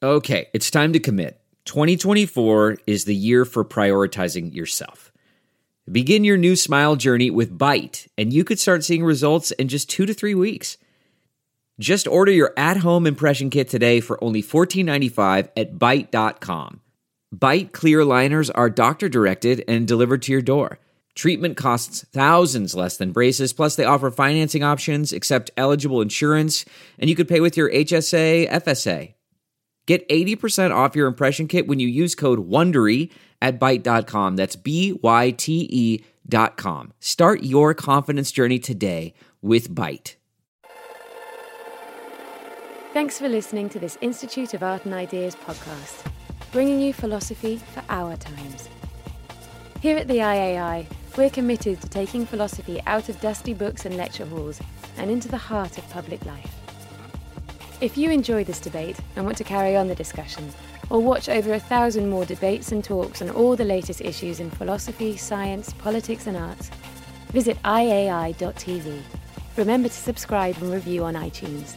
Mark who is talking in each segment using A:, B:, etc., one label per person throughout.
A: Okay, it's time to commit. 2024 is the year for prioritizing yourself. Begin your new smile journey with Byte, and you could start seeing results in just 2 to 3 weeks. Just order your at-home impression kit today for only $14.95 at Byte.com. Byte clear liners are doctor-directed and delivered to your door. Treatment costs thousands less than braces, plus they offer financing options, accept eligible insurance, and you could pay with your HSA, FSA. Get 80% off your impression kit when you use code WONDERY at Byte.com. That's BYTE.com. Start your confidence journey today with Byte.
B: Thanks for listening to this Institute of Art and Ideas podcast, bringing you philosophy for our times. Here at the IAI, we're committed to taking philosophy out of dusty books and lecture halls and into the heart of public life. If you enjoy this debate and want to carry on the discussion, or watch over 1,000 more debates and talks on all the latest issues in philosophy, science, politics and arts, visit iai.tv. Remember to subscribe and review on iTunes.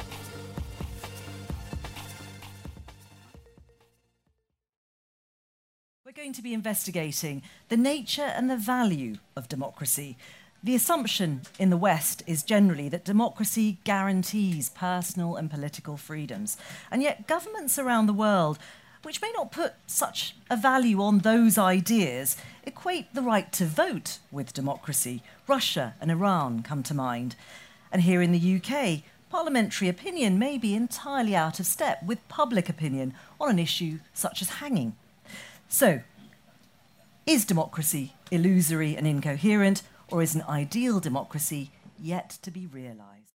C: We're going to be investigating the nature and the value of democracy. The assumption in the West is generally that democracy guarantees personal and political freedoms. And yet governments around the world, which may not put such a value on those ideas, equate the right to vote with democracy. Russia and Iran come to mind. And here in the UK, parliamentary opinion may be entirely out of step with public opinion on an issue such as hanging. So, is democracy illusory and incoherent, or is an ideal democracy yet to be realised?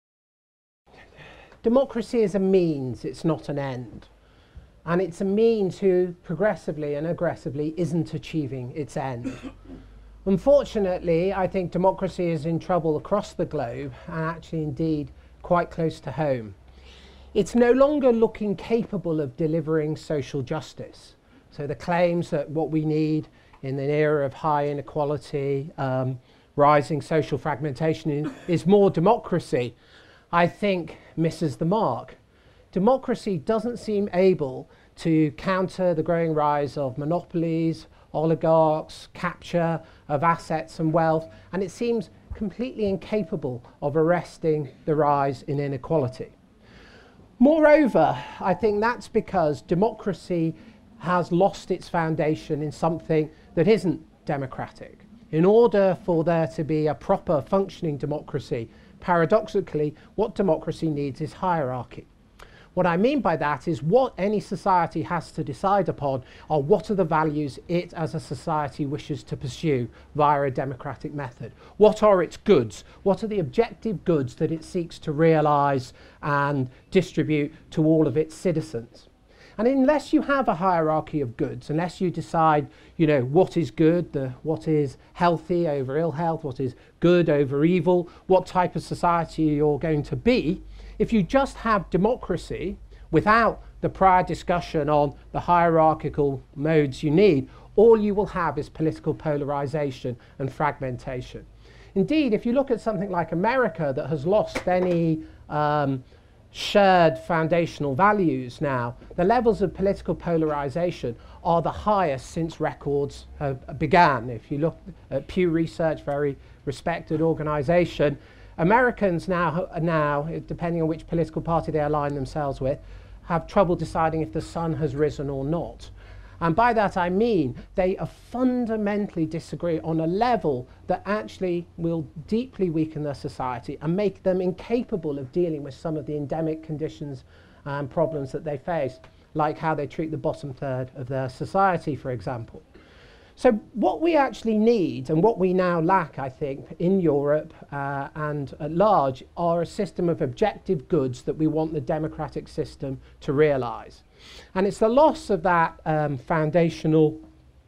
D: Democracy is a means, it's not an end. And it's a means who progressively and aggressively isn't achieving its end. Unfortunately, I think democracy is in trouble across the globe, and actually indeed quite close to home. It's no longer looking capable of delivering social justice. So the claims that what we need in an era of high inequality, rising social fragmentation is more democracy, I think misses the mark. Democracy doesn't seem able to counter the growing rise of monopolies, oligarchs, capture of assets and wealth, and it seems completely incapable of arresting the rise in inequality. Moreover, I think that's because democracy has lost its foundation in something that isn't democratic. In order for there to be a proper functioning democracy, paradoxically, what democracy needs is hierarchy. What I mean by that is what any society has to decide upon are what are the values it as a society wishes to pursue via a democratic method. What are its goods? What are the objective goods that it seeks to realise and distribute to all of its citizens? And unless you have a hierarchy of goods, unless you decide, what is good, what is healthy over ill health, what is good over evil, what type of society you're going to be, if you just have democracy without the prior discussion on the hierarchical modes you need, all you will have is political polarization and fragmentation. Indeed, if you look at something like America that has lost any shared foundational values now, the levels of political polarization are the highest since records began. If you look at Pew Research, very respected organization, Americans now, depending on which political party they align themselves with, have trouble deciding if the sun has risen or not. And by that I mean they fundamentally disagree on a level that actually will deeply weaken their society and make them incapable of dealing with some of the endemic conditions and problems that they face, like how they treat the bottom third of their society, for example. So what we actually need, and what we now lack, I think, in Europe and at large, are a system of objective goods that we want the democratic system to realise. And it's the loss of that foundational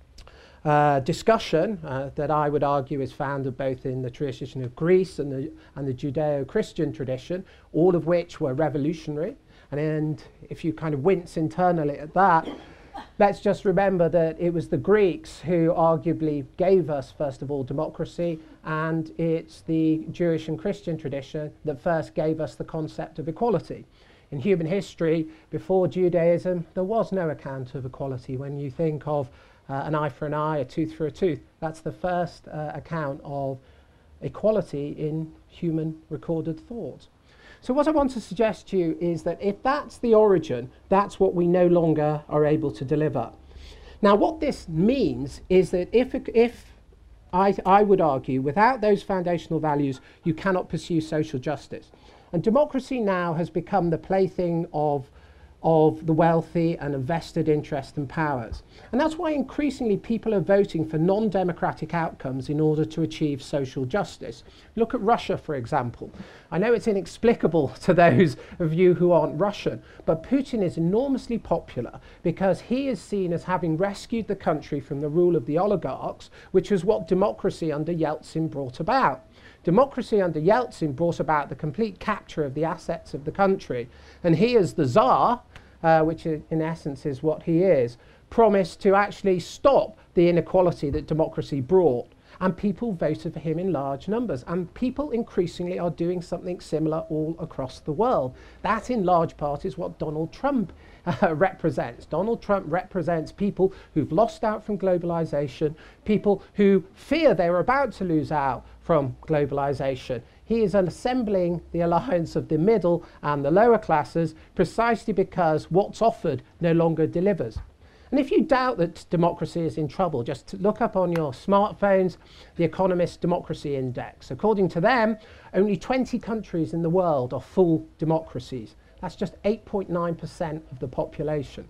D: discussion that I would argue is founded both in the tradition of Greece and the Judeo-Christian tradition, all of which were revolutionary. And if you kind of wince internally at that, let's just remember that it was the Greeks who arguably gave us, first of all, democracy, and it's the Jewish and Christian tradition that first gave us the concept of equality. In human history, before Judaism, there was no account of equality. When you think of an eye for an eye, a tooth for a tooth, that's the first account of equality in human recorded thought. So what I want to suggest to you is that if that's the origin, that's what we no longer are able to deliver. Now, what this means is that if I would argue, without those foundational values, you cannot pursue social justice. And democracy now has become the plaything of the wealthy and of vested interest and powers. And that's why increasingly people are voting for non-democratic outcomes in order to achieve social justice. Look at Russia, for example. I know it's inexplicable to those of you who aren't Russian, but Putin is enormously popular because he is seen as having rescued the country from the rule of the oligarchs, which was what democracy under Yeltsin brought about. Democracy under Yeltsin brought about the complete capture of the assets of the country. And he, as the Tsar, which in essence is what he is, promised to actually stop the inequality that democracy brought. And people voted for him in large numbers. And people increasingly are doing something similar all across the world. That, in large part, is what Donald Trump represents. Donald Trump represents people who've lost out from globalization, people who fear they were about to lose out from globalization. He is assembling the alliance of the middle and the lower classes precisely because what's offered no longer delivers. And if you doubt that democracy is in trouble, just look up on your smartphones the Economist Democracy Index. According to them, only 20 countries in the world are full democracies. That's just 8.9% of the population.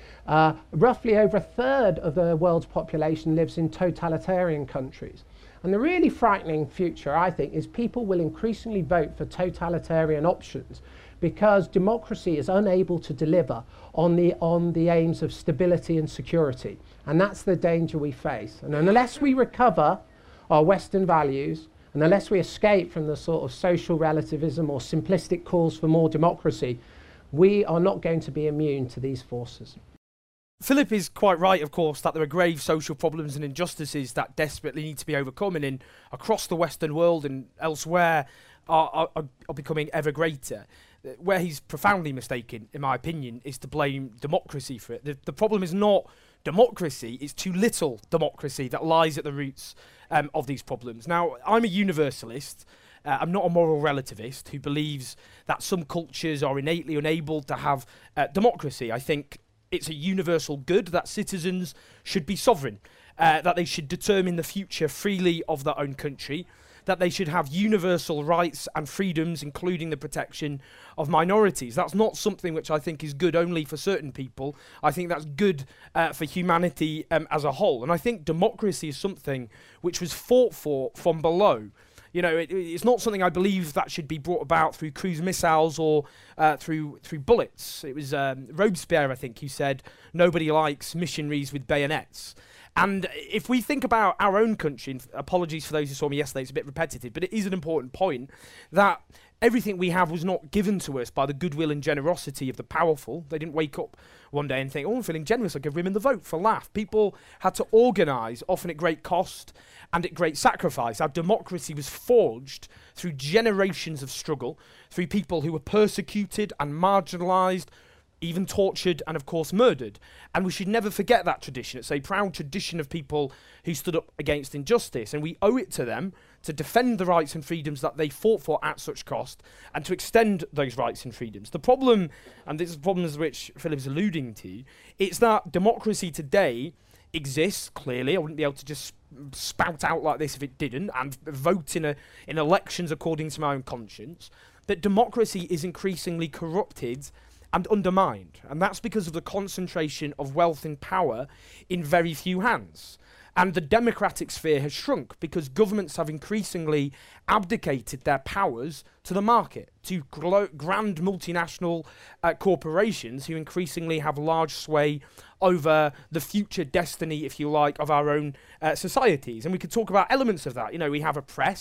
D: Roughly over a third of the world's population lives in totalitarian countries. And the really frightening future, I think, is people will increasingly vote for totalitarian options because democracy is unable to deliver on the aims of stability and security. And that's the danger we face. And unless we recover our Western values, and unless we escape from the sort of social relativism or simplistic calls for more democracy, we are not going to be immune to these forces.
E: Philip is quite right, of course, that there are grave social problems and injustices that desperately need to be overcome and across the Western world and elsewhere are becoming ever greater. Where he's profoundly mistaken, in my opinion, is to blame democracy for it. The problem is not democracy, it's too little democracy that lies at the roots of these problems. Now, I'm a universalist. I'm not a moral relativist who believes that some cultures are innately unable to have democracy. I think it's a universal good that citizens should be sovereign, that they should determine the future freely of their own country, that they should have universal rights and freedoms, including the protection of minorities. That's not something which I think is good only for certain people. I think that's good for humanity as a whole. And I think democracy is something which was fought for from below. You know, it's not something I believe that should be brought about through cruise missiles or through bullets. It was Robespierre, I think, who said, nobody likes missionaries with bayonets. And if we think about our own country, and apologies for those who saw me yesterday, it's a bit repetitive, but it is an important point, that everything we have was not given to us by the goodwill and generosity of the powerful. They didn't wake up one day and think, oh, I'm feeling generous, I'll give women the vote for a laugh. People had to organise, often at great cost and at great sacrifice. Our democracy was forged through generations of struggle, through people who were persecuted and marginalised, even tortured and, of course, murdered. And we should never forget that tradition. It's a proud tradition of people who stood up against injustice, and we owe it to them to defend the rights and freedoms that they fought for at such cost and to extend those rights and freedoms. The problem, and this is the problem which Philip is alluding to, it's that democracy today exists, clearly. I wouldn't be able to just spout out like this if it didn't, and vote in elections according to my own conscience. That democracy is increasingly corrupted and undermined. And that's because of the concentration of wealth and power in very few hands. And the democratic sphere has shrunk because governments have increasingly abdicated their powers to the market, to grand multinational corporations who increasingly have large sway over the future destiny, if you like, of our own societies. And we could talk about elements of that. You know, we have a press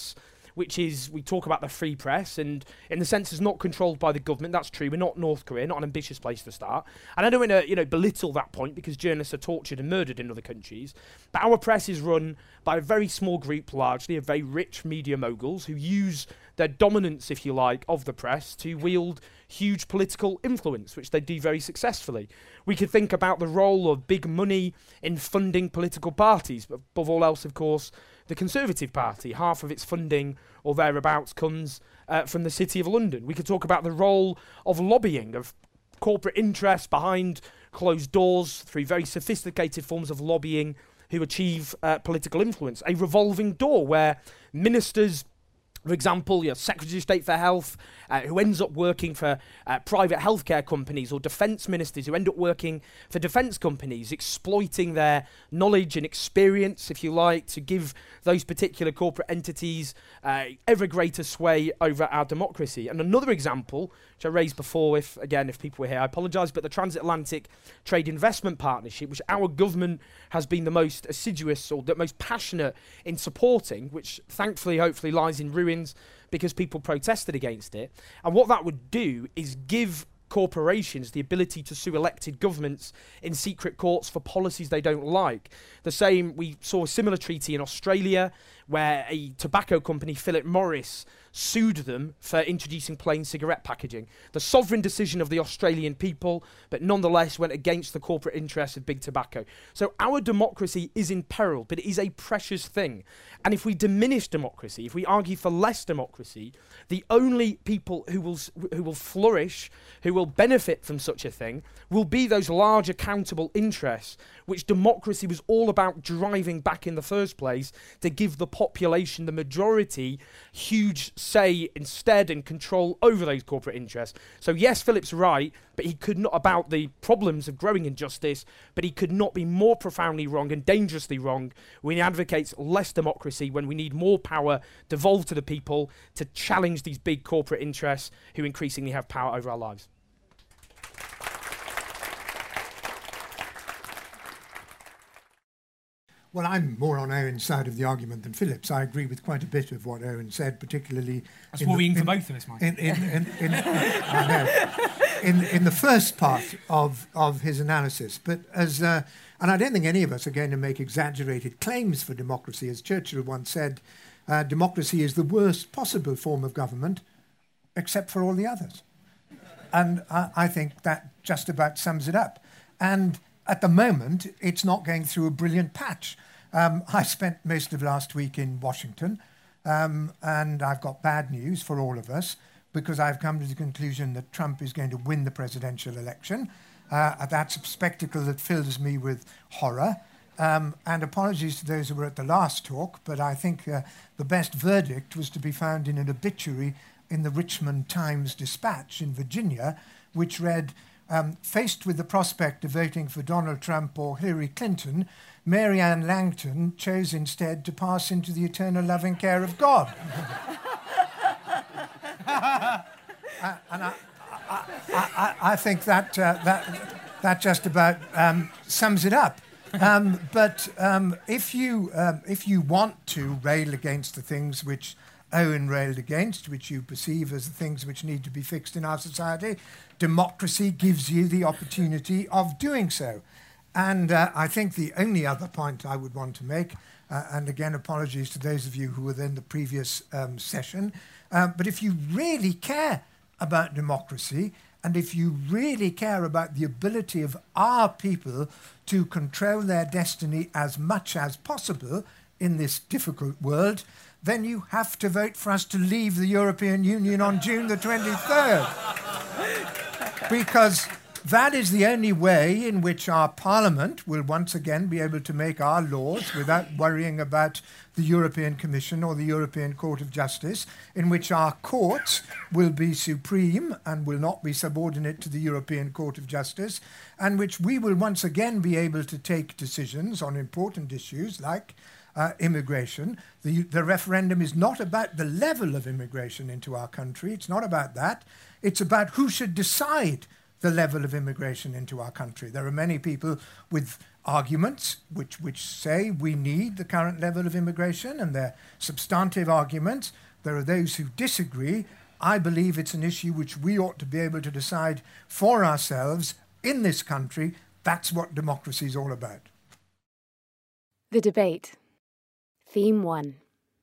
E: which is we talk about the free press, and in the sense it's not controlled by the government. That's true. We're not North Korea, not an ambitious place to start. And I don't want to belittle that point, because journalists are tortured and murdered in other countries. But our press is run by a very small group, largely of very rich media moguls who use their dominance, if you like, of the press to wield huge political influence, which they do very successfully. We could think about the role of big money in funding political parties, but above all else, of course, the Conservative Party. Half of its funding or thereabouts comes from the City of London. We could talk about the role of lobbying, of corporate interests behind closed doors through very sophisticated forms of lobbying who achieve political influence. A revolving door where ministers, for example, Secretary of State for Health, who ends up working for private healthcare companies, or defence ministers who end up working for defence companies, exploiting their knowledge and experience, if you like, to give those particular corporate entities ever greater sway over our democracy. And another example, which I raised before, if people were here, I apologise, but the Transatlantic Trade Investment Partnership, which our government has been the most assiduous or the most passionate in supporting, which thankfully, hopefully, lies in ruins because people protested against it. And what that would do is give corporations the ability to sue elected governments in secret courts for policies they don't like. We saw a similar treaty in Australia where a tobacco company, Philip Morris, sued them for introducing plain cigarette packaging. The sovereign decision of the Australian people, but nonetheless went against the corporate interests of big tobacco. So our democracy is in peril, but it is a precious thing. And if we diminish democracy, if we argue for less democracy, the only people who will flourish, who will benefit from such a thing, will be those large accountable interests, which democracy was all about driving back in the first place, to give the population, the majority, huge say instead and control over those corporate interests. So yes, Philip's right, but he could not, about the problems of growing injustice, but he could not be more profoundly wrong and dangerously wrong when he advocates less democracy, when we need more power devolved to the people to challenge these big corporate interests who increasingly have power over our lives.
F: Well, I'm more on Owen's side of the argument than Philip's. I agree with quite a bit of what Owen said, particularly...
G: That's worrying for both of us, Mike.
F: In the first part of his analysis. But and I don't think any of us are going to make exaggerated claims for democracy. As Churchill once said, democracy is the worst possible form of government, except for all the others. And I think that just about sums it up. And at the moment, it's not going through a brilliant patch. I spent most of last week in Washington, and I've got bad news for all of us, because I've come to the conclusion that Trump is going to win the presidential election. That's a spectacle that fills me with horror. And apologies to those who were at the last talk, but I think the best verdict was to be found in an obituary in the Richmond Times-Dispatch in Virginia, which read, faced with the prospect of voting for Donald Trump or Hillary Clinton, Mary Ann Langton chose instead to pass into the eternal loving care of God. And I think that just about sums it up. But if you want to rail against the things which Owen railed against, which you perceive as the things which need to be fixed in our society, democracy gives you the opportunity of doing so. And I think the only other point I would want to make, and again apologies to those of you who were in the previous session, but if you really care about democracy, and if you really care about the ability of our people to control their destiny as much as possible in this difficult world, then you have to vote for us to leave the European Union on June the 23rd. Because that is the only way in which our Parliament will once again be able to make our laws without worrying about the European Commission or the European Court of Justice, in which our courts will be supreme and will not be subordinate to the European Court of Justice, and which we will once again be able to take decisions on important issues like immigration. The referendum is not about the level of immigration into our country. It's not about that. It's about who should decide the level of immigration into our country. There are many people with arguments which say we need the current level of immigration, and they're substantive arguments, There are those who disagree. I believe it's an issue which we ought to be able to decide for ourselves in this country. That's what democracy is all about.
B: The debate. Theme 1.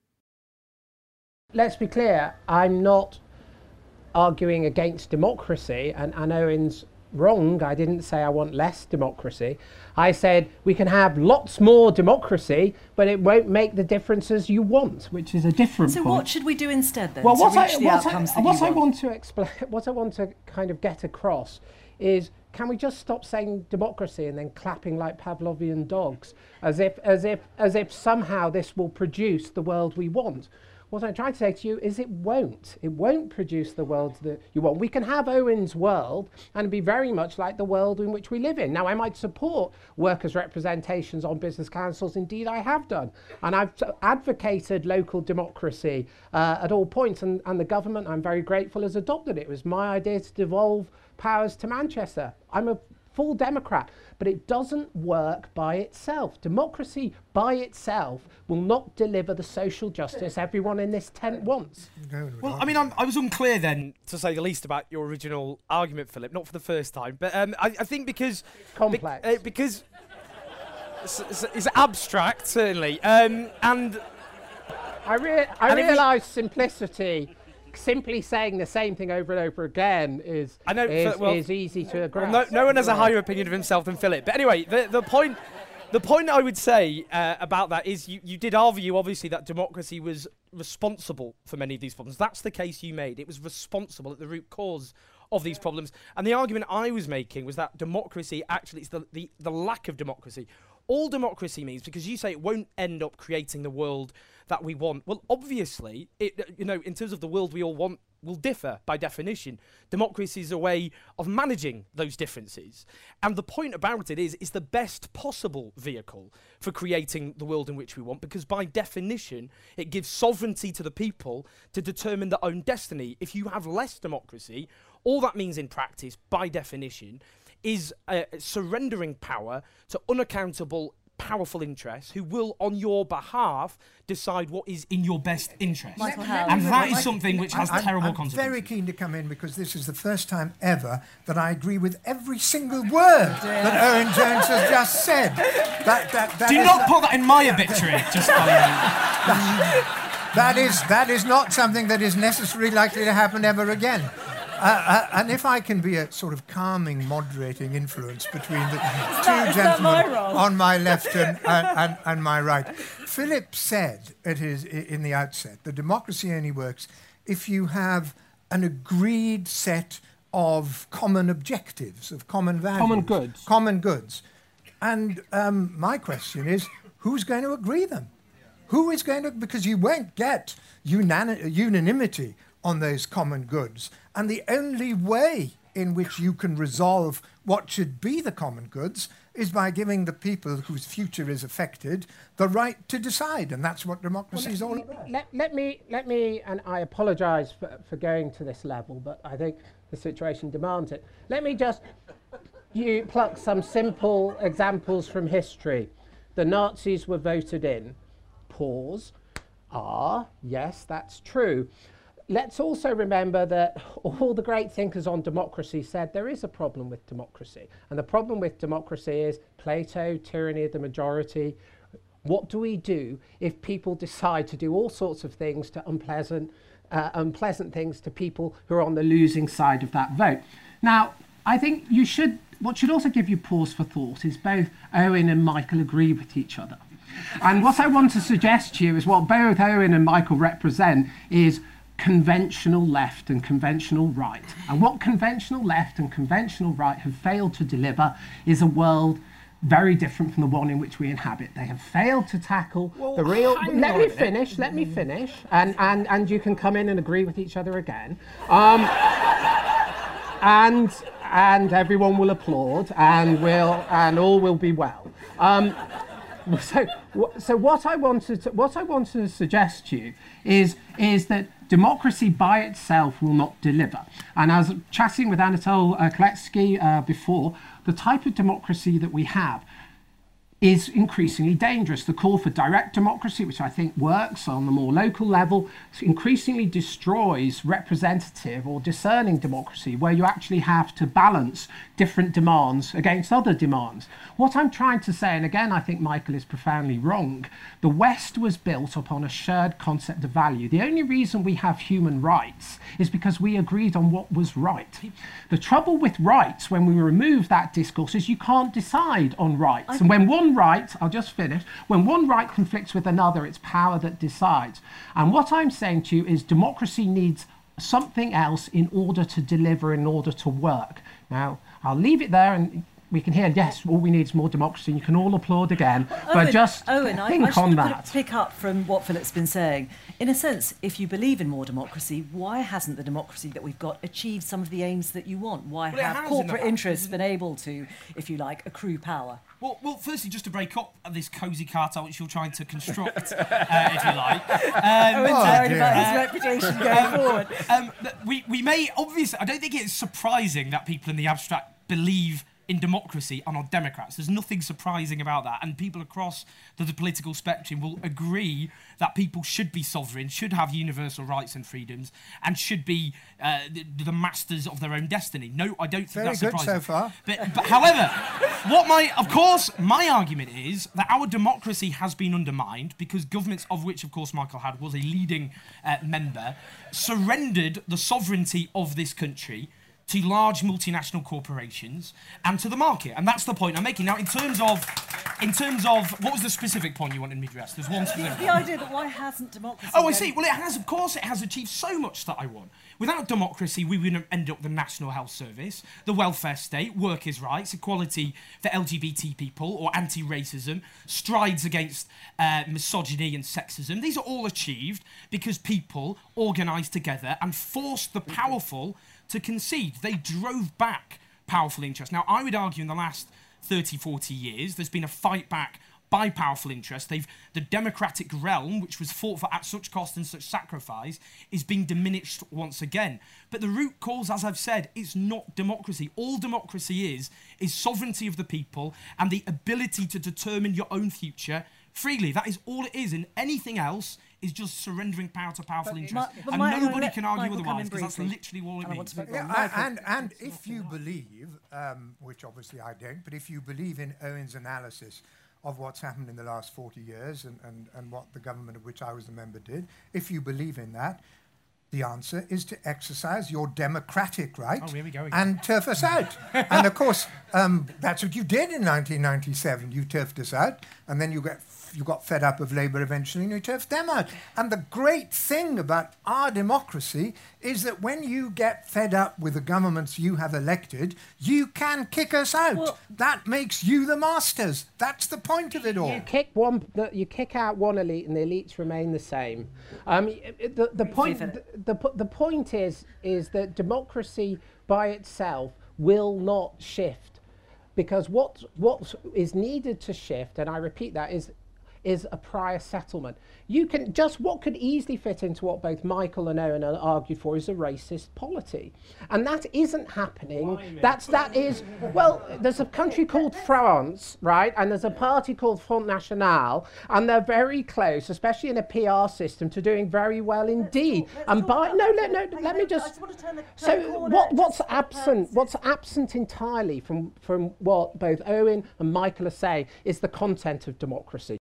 D: Let's be clear, I'm not arguing against democracy, and Owen's wrong. I didn't say I want less democracy. I said we can have lots more democracy, but it won't make the differences you want, which is a different point.
C: So what should we do instead then,
D: well,
C: to reach the outcomes that you want?
D: What I want to explain, what I want to kind of get across is, can we just stop saying democracy and then clapping like Pavlovian dogs, as if somehow this will produce the world we want? What I'm trying to say to you is it won't. It won't produce the world that you want. We can have Owen's world and be very much like the world in which we live in. Now, I might support workers' representations on business councils. Indeed, I have done. And I've advocated local democracy at all points. And the government, I'm very grateful, has adopted it. It was my idea to devolve powers to Manchester. I'm a full Democrat, but it doesn't work by itself. Democracy by itself will not deliver the social justice everyone in this tent wants.
E: Well, I mean, I was unclear then, to say the least, about your original argument, Philip, not for the first time, but I think because...
D: Complex.
E: Because it's abstract, certainly, and...
D: I realise simplicity... Simply saying the same thing over and over again is easy to agree.
E: No one has a higher opinion of himself than Philip. But anyway, the point I would say about that is you did argue, obviously, that democracy was responsible for many of these problems. That's the case you made. It was responsible at the root cause of these problems. And the argument I was making was that democracy, actually, it's the lack of democracy. All democracy means, because you say it won't end up creating the world that we want. Well, obviously, in terms of the world we all want, will differ by definition. Democracy is a way of managing those differences. And the point about it is it's the best possible vehicle for creating the world in which we want, because by definition, it gives sovereignty to the people to determine their own destiny. If you have less democracy, all that means in practice, by definition, is surrendering power to unaccountable, powerful interests who will, on your behalf, decide what is in your best interest. And that is something which has terrible consequences.
F: I'm very keen to come in because this is the first time ever that I agree with every single word that Owen Jones has just said.
G: Do not put that in my obituary, just
F: That is not something that is necessarily likely to happen ever again. And if I can be a sort of calming, moderating influence between the two gentlemen on my left and my right. Philip said in the outset that democracy only works if you have an agreed set of common objectives, of common values. Common goods. And my question is, who's going to agree them? Who is going to... Because you won't get unanimity on those common goods. And the only way in which you can resolve what should be the common goods is by giving the people whose future is affected the right to decide. And that's what democracy is all about.
D: Let me, and I apologise for going to this level, but I think the situation demands it. Let me just pluck some simple examples from history. The Nazis were voted in. Pause. Yes, that's true. Let's also remember that all the great thinkers on democracy said there is a problem with democracy. And the problem with democracy is Plato, tyranny of the majority. What do we do if people decide to do all sorts of things to unpleasant things to people who are on the losing side of that vote? Now, I think what should also give you pause for thought is both Owen and Michael agree with each other. And what I want to suggest to you is what both Owen and Michael represent is conventional left and conventional right. And what conventional left and conventional right have failed to deliver is a world very different from the one in which we inhabit. They have failed to tackle the real... Let me finish, and you can come in and agree with each other again. And everyone will applaud, and all will be well. So what I want to suggest to you is that democracy by itself will not deliver. And I was chatting with Anatol Kletsky before, the type of democracy that we have is increasingly dangerous. The call for direct democracy, which I think works on the more local level, increasingly destroys representative or discerning democracy, where you actually have to balance different demands against other demands. What I'm trying to say, and again I think Michael is profoundly wrong, the West was built upon a shared concept of value. The only reason we have human rights is because we agreed on what was right. The trouble with rights, when we remove that discourse, is you can't decide on rights. And when one right, I'll just finish, when one right conflicts with another, it's power that decides. And what I'm saying to you is democracy needs something else in order to deliver, in order to work. Now, I'll leave it there, and we can hear, yes, all we need is more democracy, and you can all applaud again, but just think on that.
C: To pick up from what Philip's been saying, in a sense, if you believe in more democracy, why hasn't the democracy that we've got achieved some of the aims that you want? Why have corporate interests been able to, if you like, accrue power?
G: Well, firstly, just to break up this cosy cartel which you're trying to construct, if you like.
C: Worried about his reputation going forward.
G: We may, obviously, I don't think it's surprising that people in the abstract believe in democracy and are Democrats. There's nothing surprising about that. And people across the political spectrum will agree that people should be sovereign, should have universal rights and freedoms, and should be the masters of their own destiny. No, I don't think that's surprising.
F: Very good so far.
G: But however, my argument is that our democracy has been undermined because governments, of which, of course, Michael Howard was a leading member, surrendered the sovereignty of this country to large multinational corporations and to the market. And that's the point I'm making. Now, in terms of what was the specific point you wanted me to address? There's one specific
C: The idea that why hasn't democracy...
G: Oh, I see. Well, it has, of course, it has achieved so much that I want. Without democracy, we would end up with the National Health Service, the welfare state, workers' rights, equality for LGBT people or anti-racism, strides against misogyny and sexism. These are all achieved because people organised together and forced the powerful to concede. They drove back powerful interests. Now, I would argue in the last 30, 40 years, there's been a fight back by powerful interests. The democratic realm, which was fought for at such cost and such sacrifice, is being diminished once again. But the root cause, as I've said, is not democracy. All democracy is sovereignty of the people and the ability to determine your own future freely. That is all it is, and anything else is just surrendering power to powerful interests. And nobody can argue otherwise, because that's literally all it means.
F: And if you believe, which obviously I don't, but if you believe in Owen's analysis of what's happened in the last 40 years and what the government of which I was a member did, if you believe in that, the answer is to exercise your democratic right and turf us out. And of course, that's what you did in 1997. You turfed us out, and then you got fed up of Labour eventually, and you turfed them out. And the great thing about our democracy is that when you get fed up with the governments you have elected, you can kick us out. Well, that makes you the masters. That's the point of it all.
D: You kick out one elite, and the elites remain the same. The point is that democracy by itself will not shift, because what is needed to shift, and I repeat that, is a prior settlement. You can just, what could easily fit into what both Michael and Owen argued for, is a racist polity, and that isn't happening. Well, there's a country called France, right, and there's a party called Front National, and they're very close, especially in a PR system, to doing very well indeed. Let me just. So what's absent? What's absent entirely from what both Owen and Michael are saying is the content of democracy.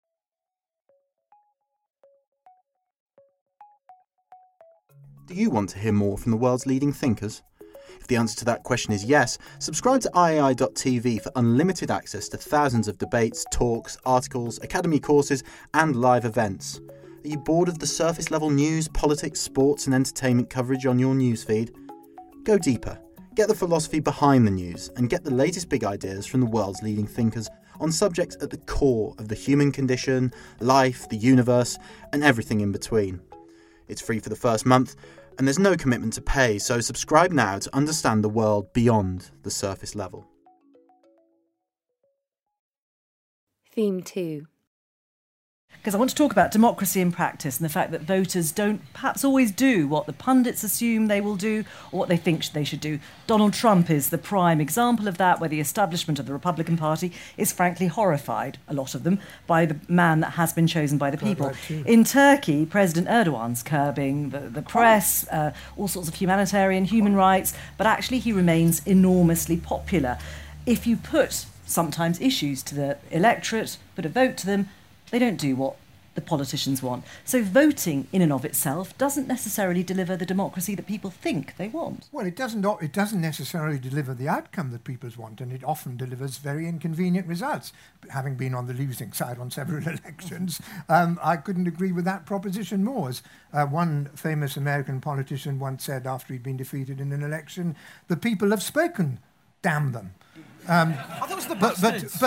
H: Do you want to hear more from the world's leading thinkers? If the answer to that question is yes, subscribe to iai.tv for unlimited access to thousands of debates, talks, articles, academy courses and live events. Are you bored of the surface level news, politics, sports and entertainment coverage on your newsfeed? Go deeper, get the philosophy behind the news and get the latest big ideas from the world's leading thinkers on subjects at the core of the human condition, life, the universe and everything in between. It's free for the first month, and there's no commitment to pay, so subscribe now to understand the world beyond the surface level.
B: Theme 2.
C: because I want to talk about democracy in practice and the fact that voters don't perhaps always do what the pundits assume they will do or what they think they should do. Donald Trump is the prime example of that, where the establishment of the Republican Party is frankly horrified, a lot of them, by the man that has been chosen by the people. In Turkey, President Erdogan's curbing the press, all sorts of human rights, but actually he remains enormously popular. If you put sometimes issues to the electorate, put a vote to them, they don't do what the politicians want. So voting in and of itself doesn't necessarily deliver the democracy that people think they want.
F: Well, it doesn't necessarily deliver the outcome that people want, and it often delivers very inconvenient results. Having been on the losing side on several elections, I couldn't agree with that proposition more. As one famous American politician once said after he'd been defeated in an election, "The people have spoken, damn them."
G: That was the bastards.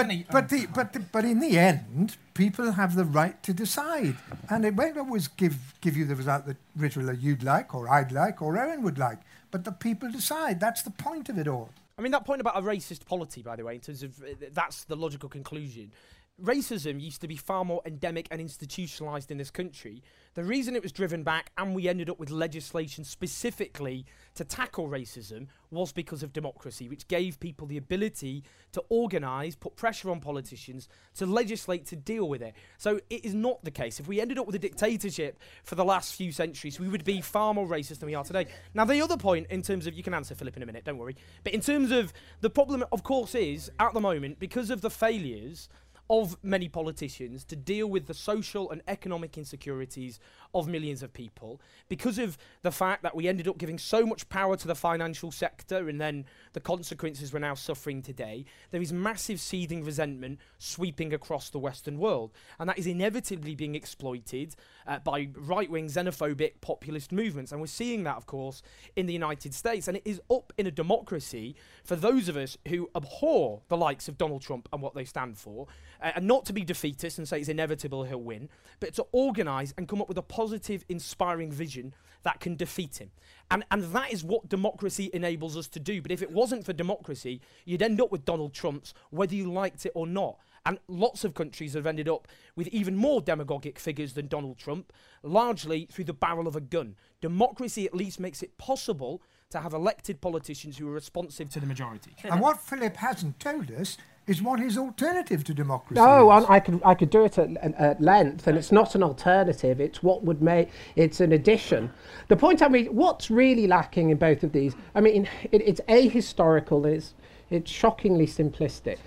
F: But in the end, people have the right to decide, and it won't always give you the result that Ritula you'd like, or I'd like, or Owen would like. But the people decide. That's the point of it all.
E: I mean, that point about a racist polity, by the way, in terms of that's the logical conclusion. Racism used to be far more endemic and institutionalised in this country. The reason it was driven back and we ended up with legislation specifically to tackle racism was because of democracy, which gave people the ability to organise, put pressure on politicians, to legislate, to deal with it. So it is not the case. If we ended up with a dictatorship for the last few centuries, we would be far more racist than we are today. Now, the other point in terms of, you can answer Philip in a minute, don't worry, but in terms of the problem, of course, is at the moment, because of the failures of many politicians to deal with the social and economic insecurities of millions of people, because of the fact that we ended up giving so much power to the financial sector and then the consequences we're now suffering today, there is massive seething resentment sweeping across the Western world. And that is inevitably being exploited by right-wing xenophobic populist movements. And we're seeing that, of course, in the United States. And it is up in a democracy for those of us who abhor the likes of Donald Trump and what they stand for, and not to be defeatist and say it's inevitable he'll win, but to organise and come up with a positive, inspiring vision that can defeat him. And that is what democracy enables us to do. But if it wasn't for democracy, you'd end up with Donald Trumps, whether you liked it or not. And lots of countries have ended up with even more demagogic figures than Donald Trump, largely through the barrel of a gun. Democracy at least makes it possible to have elected politicians who are responsive to the majority.
F: And what Philip hasn't told us is what his alternative to democracy
D: No,
F: is.
D: I could do it at length, and it's not an alternative. It's what would make it's an addition. The point I mean, what's really lacking in both of these? I mean, it's ahistorical. It's shockingly simplistic.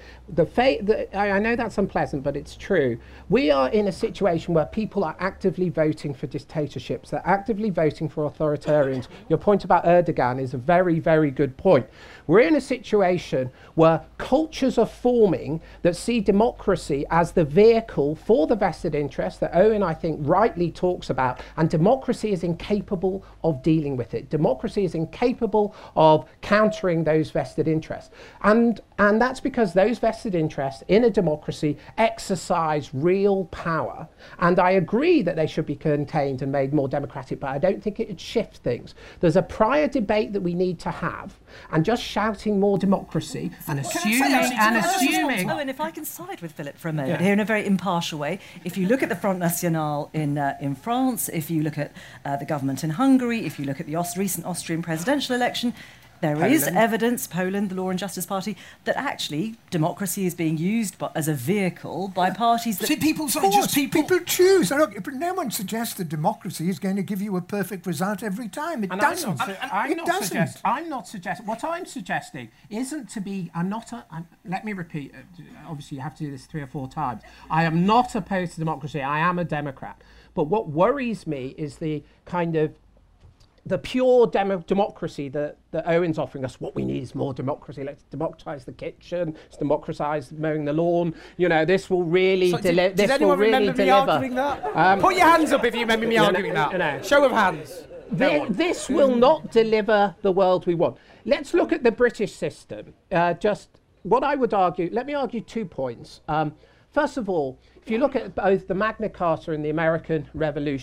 D: I know that's unpleasant, but it's true. We are in a situation where people are actively voting for dictatorships. They're actively voting for authoritarians. Your point about Erdogan is a very, very good point. We're in a situation where cultures are forming that see democracy as the vehicle for the vested interest that Owen, I think, rightly talks about, and democracy is incapable of dealing with it. Democracy is incapable of countering those vested interests. And that's because those vested interests in a democracy exercise real power. And I agree that they should be contained and made more democratic, but I don't think it would shift things. There's a prior debate that we need to have, and just shouting more democracy and assuming...
C: Oh, and if I can side with Philip for a moment here in a very impartial way, if you look at the Front National in France, if you look at the government in Hungary, if you look at the recent Austrian presidential election, there is evidence, Poland, the Law and Justice Party, that actually democracy is being used as a vehicle by parties that...
F: See, people choose. Look, no one suggests that democracy is going to give you a perfect result every time. It doesn't.
I: I'm not suggesting... What I'm suggesting isn't to be... let me repeat. Obviously, you have to do this 3 or 4 times. I am not opposed to democracy. I am a Democrat. But what worries me is the kind of the pure democracy that Owen's offering us. What we need is more democracy. Let's democratise the kitchen. Let's democratise mowing the lawn. You know, this will really deliver.
E: Does anyone remember me arguing that? Put your hands up if you remember me arguing that. Show of hands.
D: This will not deliver the world we want. Let's look at the British system. Just what I would argue. Let me argue 2 points. First of all, if you look at both the Magna Carta and the American Revolution,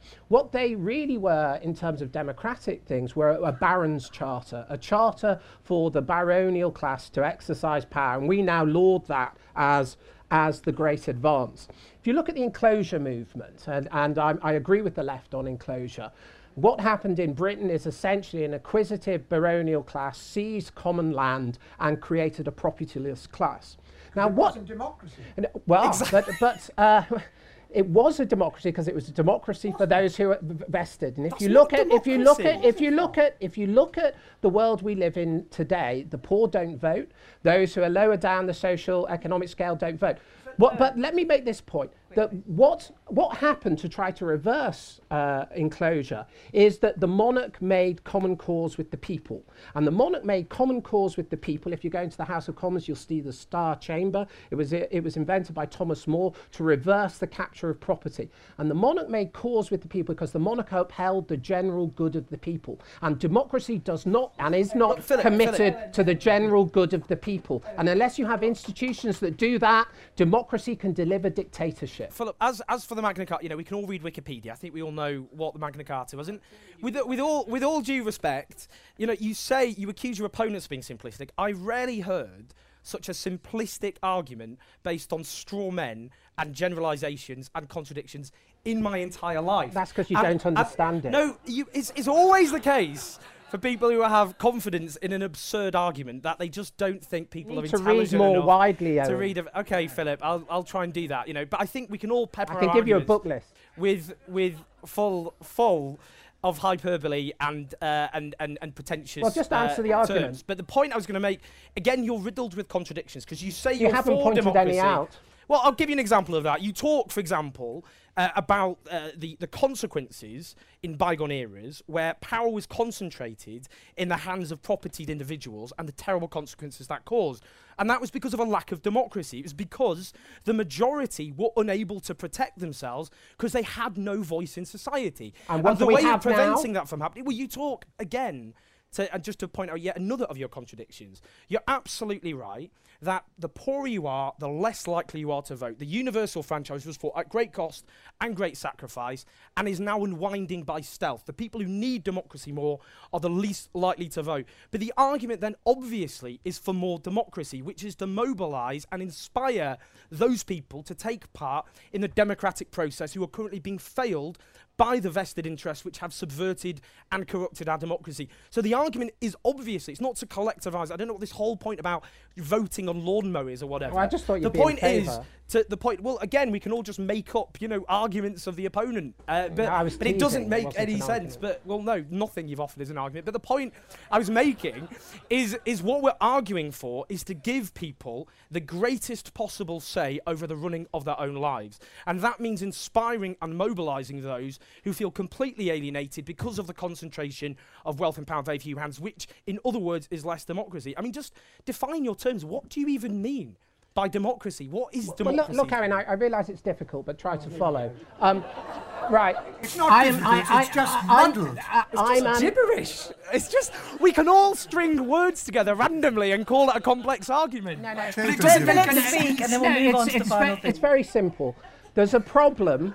D: What they really were in terms of democratic things were a baron's charter, a charter for the baronial class to exercise power, and we now laud that as the great advance. If you look at the enclosure movement, and I agree with the left on enclosure, what happened in Britain is essentially an acquisitive baronial class seized common land and created a propertyless class. Now,
F: it wasn't democracy.
D: Well,
G: exactly.
D: but it was a democracy because it was a democracy for those who are vested. And if you look at the world we live in today, the poor don't vote. Those who are lower down the social economic scale don't vote. But let me make this point. That what happened to try to reverse enclosure is that the monarch made common cause with the people. And the monarch made common cause with the people. If you go into the House of Commons, you'll see the Star Chamber. It was invented by Thomas More to reverse the capture of property. And the monarch made cause with the people because the monarch upheld the general good of the people. And democracy does not and is not committed to the general good of the people. And unless you have institutions that do that, democracy can deliver dictatorship.
E: Philip, as for the Magna Carta, we can all read Wikipedia. I think we all know what the Magna Carta was. And with all due respect, you accuse your opponents of being simplistic. I rarely heard such a simplistic argument based on straw men and generalisations and contradictions in my entire life.
D: That's because you don't understand it.
E: No, it's always the case for people who have confidence in an absurd argument that they just don't think people are intelligent
D: to read more
E: enough
D: widely.
E: To read. Okay, Philip, I'll try and do that. But I think we can all pepper.
D: I can give you a book list
E: with full of hyperbole and pretentious.
D: Well, just answer the argument.
E: Terms. But the point I was going to make, again, you're riddled with contradictions because you say
D: you haven't pointed
E: democracy.
D: any out.
E: Well, I'll give you an example of that. You talk, for example, about the consequences in bygone eras where power was concentrated in the hands of propertied individuals and the terrible consequences that caused. And that was because of a lack of democracy. It was because the majority were unable to protect themselves because they had no voice in society.
D: And
E: the way you're preventing that from happening, well, you talk again, and just to point out yet another of your contradictions. You're absolutely right that the poorer you are, the less likely you are to vote. The universal franchise was fought at great cost and great sacrifice and is now unwinding by stealth. The people who need democracy more are the least likely to vote. But the argument then obviously is for more democracy, which is to mobilise and inspire those people to take part in the democratic process who are currently being failed by the vested interests which have subverted and corrupted our democracy. So the argument is obviously, it's not to collectivise. I don't know what this whole point about voting on lawnmowers or whatever.
D: Well, I just thought you'd
E: be in favour. Well, again, we can all just make up, arguments of the opponent. But it doesn't make any sense. But, well, no, nothing you've offered is an argument. But the point I was making is what we're arguing for is to give people the greatest possible say over the running of their own lives. And that means inspiring and mobilising those who feel completely alienated because of the concentration of wealth and power in very few hands, which, in other words, is less democracy. I mean, just define your terms. What do you even mean by democracy? What is democracy?
D: Look, Aaron, I realise it's difficult, but try to follow. Right.
F: It's not difficult, it's just muddled.
E: It's just gibberish. It's just, we can all string words together randomly and call it a complex argument.
C: No. Let them speak and then we'll move on to the final thing.
D: It's very simple. There's a problem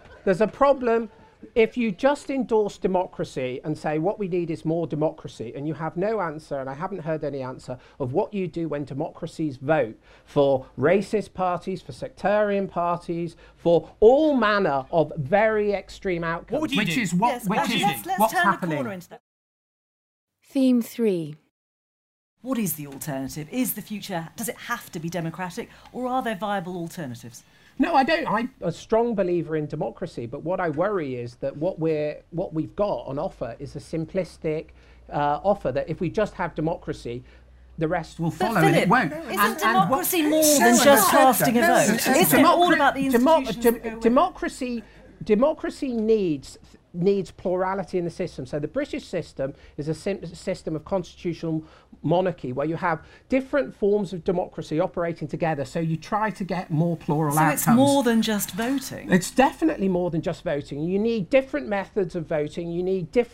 D: if you just endorse democracy and say what we need is more democracy, and you have no answer, and I haven't heard any answer, of what you do when democracies vote for racist parties, for sectarian parties, for all manner of very extreme outcomes.
G: What would you do?
C: Let's turn the corner into that.
B: Theme 3.
C: What is the alternative? Is the future, does it have to be democratic, or are there viable alternatives?
D: No, I don't. I'm a strong believer in democracy, but what I worry is that what we've got on offer is a simplistic offer that if we just have democracy, the rest will follow,
C: Philip,
D: and it won't.
C: Isn't democracy more than just casting a vote? Isn't it all about the institutions?
D: Democracy needs plurality in the system. So the British system is a system of constitutional monarchy where you have different forms of democracy operating together. So you try to get more plural outcomes.
C: So it's more than just voting?
D: It's definitely more than just voting. You need different methods of voting. You need different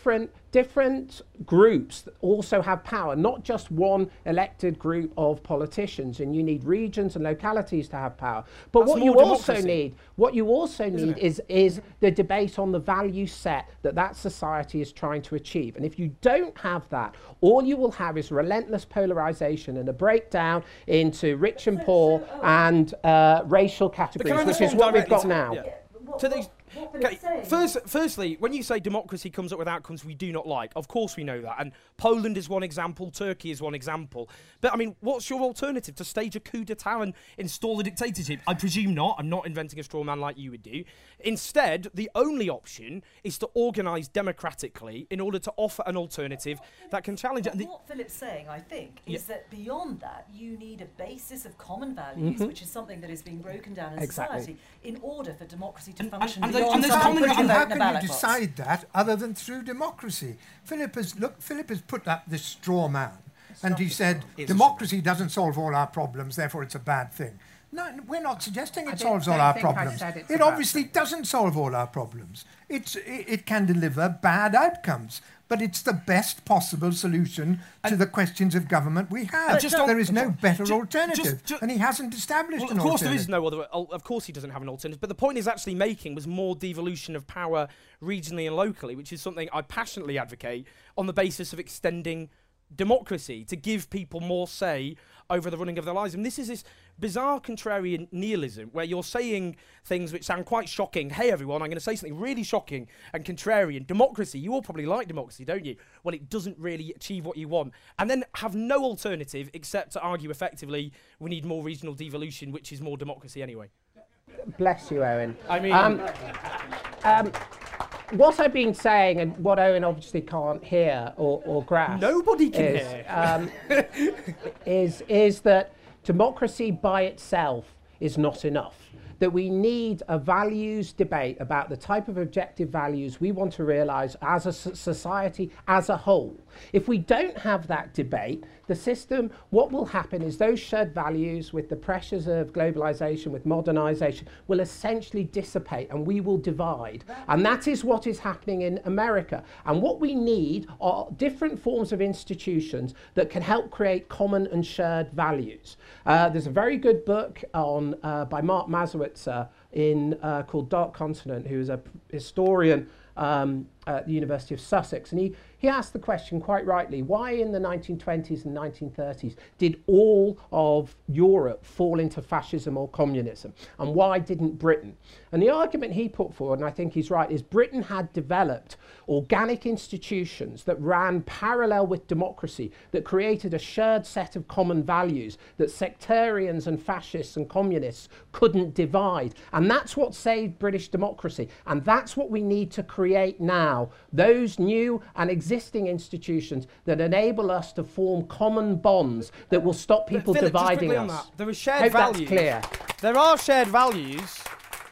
D: different groups also have power, not just one elected group of politicians, and you need regions and localities to have power. But
E: That's
D: what you
E: more
D: also
E: democracy.
D: need is the debate on the value set that society is trying to achieve. And if you don't have that, all you will have is relentless polarization and a breakdown into rich and poor and racial categories, which is what we've got now.
E: Yeah. So okay, firstly, when you say democracy comes up with outcomes we do not like, of course we know that. And Poland is one example, Turkey is one example. But, I mean, what's your alternative? To stage a coup d'etat and install a dictatorship? I presume not. I'm not inventing a straw man like you would do. Instead, the only option is to organise democratically in order to offer an alternative that can challenge it.
C: But what Philip's saying, I think, is that beyond that, you need a basis of common values, which is something that is being broken down in society, in order for democracy to function.
G: and
C: beyond
G: there's
C: something
G: common-
C: that you
F: And
C: vote
F: how
C: in a
F: can
C: ballot
F: you
C: box.
F: decide that other than through democracy? Philip has put up this straw man, and he said democracy doesn't solve all our problems, therefore it's a bad thing. No, we're not suggesting it solves all our problems. It obviously doesn't solve all our problems. It can deliver bad outcomes, but it's the best possible solution to the questions of government we have. There is no better alternative, and he hasn't established
E: Well,
F: an
E: of course there
F: alternative.
E: is no other. Of course he doesn't have an alternative. But the point he's actually making was more devolution of power regionally and locally, which is something I passionately advocate on the basis of extending democracy to give people more say over the running of their lives. And this is this bizarre contrarian nihilism where you're saying things which sound quite shocking. Hey everyone, I'm going to say something really shocking and contrarian. Democracy, you all probably like democracy, don't you? Well, it doesn't really achieve what you want. And then have no alternative except to argue effectively we need more regional devolution, which is more democracy anyway.
D: Bless you, Owen.
E: I mean...
D: What I've been saying, and what Owen obviously can't hear or grasp,
E: Nobody can
D: is that democracy by itself is not enough. That we need a values debate about the type of objective values we want to realise as a society as a whole. If we don't have that debate, the system, what will happen is those shared values with the pressures of globalisation, with modernisation, will essentially dissipate and we will divide. And that is what is happening in America. And what we need are different forms of institutions that can help create common and shared values. There's a very good book on by Mark Mazowitz called Dark Continent, who is a historian at the University of Sussex, and he asked the question quite rightly, why in the 1920s and 1930s did all of Europe fall into fascism or communism, and why didn't Britain? And the argument he put forward, and I think he's right, is Britain had developed organic institutions that ran parallel with democracy, that created a shared set of common values that sectarians and fascists and communists couldn't divide. And that's what saved British democracy. And that's what we need to create now. Those new and existing institutions that enable us to form common bonds that will stop people
E: Philip,
D: dividing
E: just quickly
D: us.
E: on that, there are shared
D: Hope
E: values.
D: that's clear.
E: There are shared values.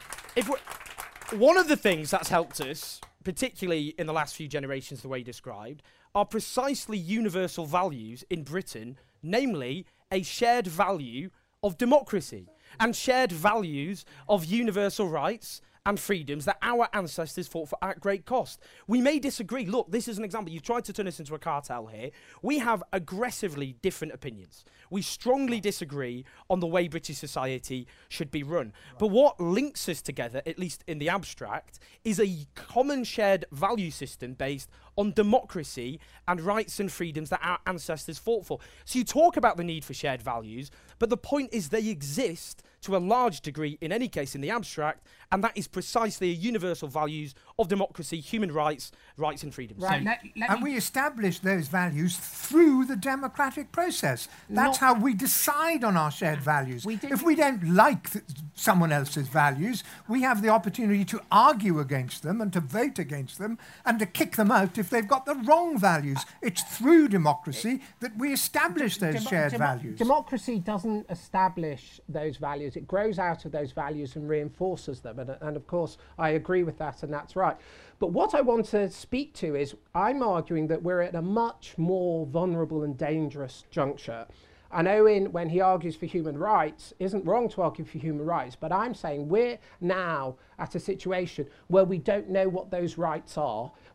E: One of the things that's helped us, particularly in the last few generations, the way you described, are precisely universal values in Britain, namely a shared value of democracy and shared values of universal rights and freedoms that our ancestors fought for at great cost. We may disagree. Look, this is an example. You've tried to turn us into a cartel here. We have aggressively different opinions. We strongly disagree on the way British society should be run. But what links us together, at least in the abstract, is a common shared value system based on democracy and rights and freedoms that our ancestors fought for. So you talk about the need for shared values, but the point is they exist to a large degree, in any case, in the abstract, and that is precisely a universal values of democracy, human rights, rights and freedoms.
I: Right,
F: And we establish those values through the democratic process. That's how we decide on our shared values. If we don't like someone else's values, we have the opportunity to argue against them and to vote against them and to kick them out if they've got the wrong values. It's through democracy that we establish those shared values.
D: Democracy doesn't establish those values. It grows out of those values and reinforces them. And of course, I agree with that, and that's right. But what I want to speak to is, I'm arguing that we're at a much more vulnerable and dangerous juncture. And Owen, when he argues for human rights, isn't wrong to argue for human rights, but I'm saying we're now at a situation where we don't know what those rights are.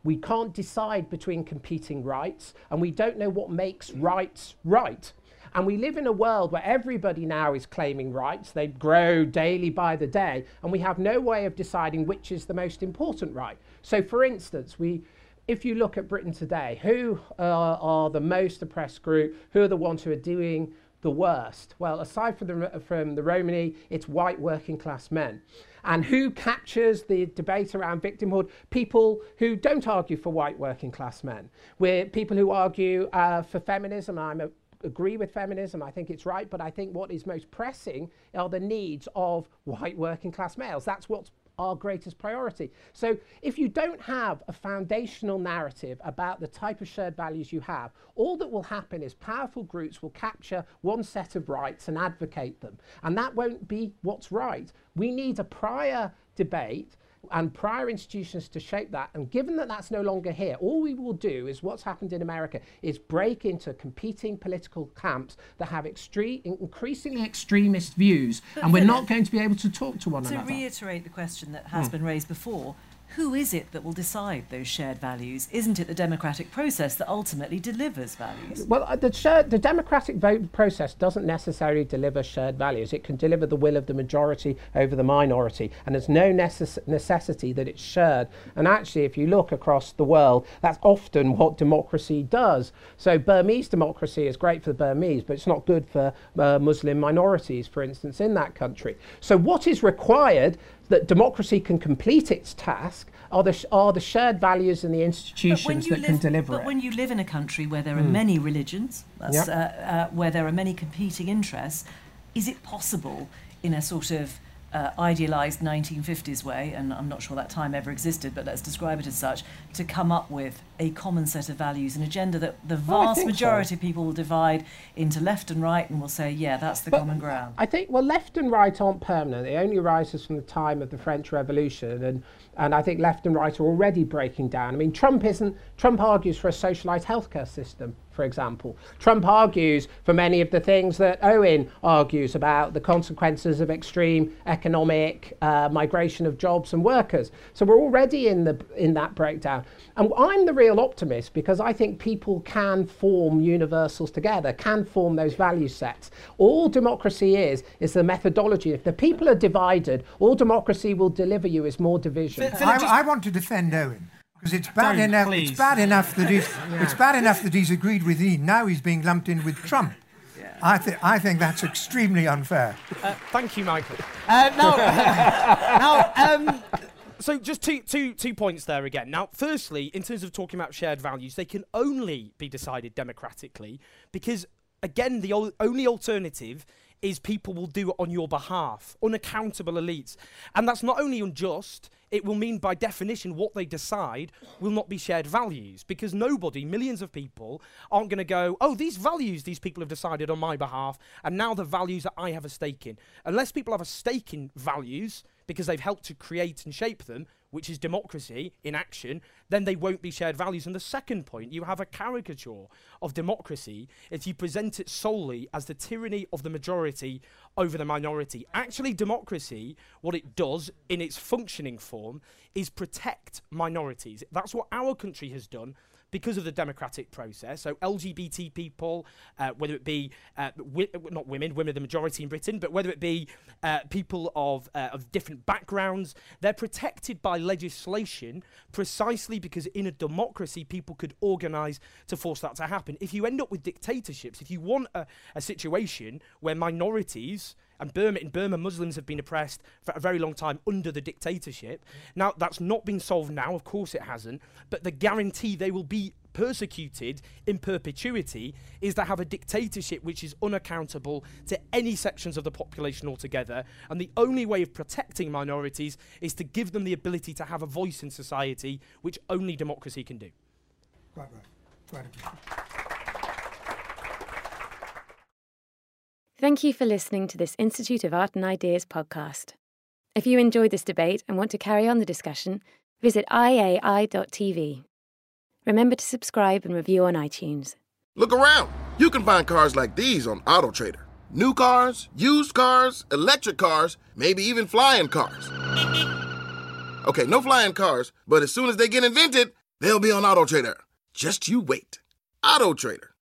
D: We can't decide between competing rights, and we don't know what makes rights right. And we live in a world where everybody now is claiming rights. They grow daily by the day, and we have no way of deciding which is the most important right. So, for instance, if you look at Britain today, who are the most oppressed group? Who are the ones who are doing the worst? Well, aside from the Romani, it's white working class men. And who captures the debate around victimhood? People who don't argue for white working class men. We're people who argue for feminism. I agree with feminism. I think it's right. But I think what is most pressing are the needs of white working class males. That's what's our greatest priority. So if you don't have a foundational narrative about the type of shared values you have, all that will happen is powerful groups will capture one set of rights and advocate them. And that won't be what's right. We need a prior debate and prior institutions to shape that. And given that that's no longer here, all we will do is what's happened in America is break into competing political camps that have increasingly extremist views, and we're not going to be able to talk to one another.
C: To reiterate the question that has been raised before, who is it that will decide those shared values? Isn't it the democratic process that ultimately delivers values?
D: Well, the democratic vote process doesn't necessarily deliver shared values. It can deliver the will of the majority over the minority, and there's no necessity that it's shared. And actually, if you look across the world, that's often what democracy does. So Burmese democracy is great for the Burmese, but it's not good for Muslim minorities, for instance, in that country. So what is required that democracy can complete its task are the shared values and the institutions that can deliver it.
C: But when you live in a country where there are many religions, where there are many competing interests, is it possible in a sort of idealised 1950s way, and I'm not sure that time ever existed, but let's describe it as such, to come up with a common set of values, an agenda that the vast majority of people will divide into left and right and will say, yeah, that's the common ground?
D: I think, well, left and right aren't permanent. They only arises from the time of the French Revolution, and I think left and right are already breaking down. I mean, Trump argues for a socialised healthcare system, for example. Trump argues for many of the things that Owen argues about, the consequences of extreme economic migration of jobs and workers. So we're already in that breakdown. And I'm the real optimist, because I think people can form universals together, can form those value sets. All democracy is the methodology. If the people are divided, all democracy will deliver you is more division.
F: I want to defend Owen. Because it's bad enough. It's bad enough that it's bad enough that he's agreed with Ian. Now he's being lumped in with Trump. Yeah. I think that's extremely unfair.
E: Thank you, Michael. So just two points there again. Now, firstly, in terms of talking about shared values, they can only be decided democratically because, again, the only alternative is people will do it on your behalf, unaccountable elites. And that's not only unjust, it will mean by definition what they decide will not be shared values, because nobody, millions of people, aren't going to go, oh, these values these people have decided on my behalf, and now the values that I have a stake in. Unless people have a stake in values, because they've helped to create and shape them, which is democracy in action, then they won't be shared values. And the second point, you have a caricature of democracy if you present it solely as the tyranny of the majority over the minority. Actually, democracy, what it does in its functioning form is protect minorities. That's what our country has done because of the democratic process. So LGBT people, whether it be not women are the majority in Britain, but whether it be people of different backgrounds, they're protected by legislation precisely because in a democracy people could organise to force that to happen. If you end up with dictatorships, if you want a situation where minorities, and in Burma, Muslims have been oppressed for a very long time under the dictatorship. Now, that's not been solved now, of course it hasn't, but the guarantee they will be persecuted in perpetuity is to have a dictatorship which is unaccountable to any sections of the population altogether. And the only way of protecting minorities is to give them the ability to have a voice in society, which only democracy can do.
F: Quite right.
B: Thank you for listening to this Institute of Art and Ideas podcast. If you enjoyed this debate and want to carry on the discussion, visit iai.tv. Remember to subscribe and review on iTunes.
J: Look around. You can find cars like these on AutoTrader. New cars, used cars, electric cars, maybe even flying cars. Okay, no flying cars, but as soon as they get invented, They'll be on AutoTrader. Just you wait. AutoTrader.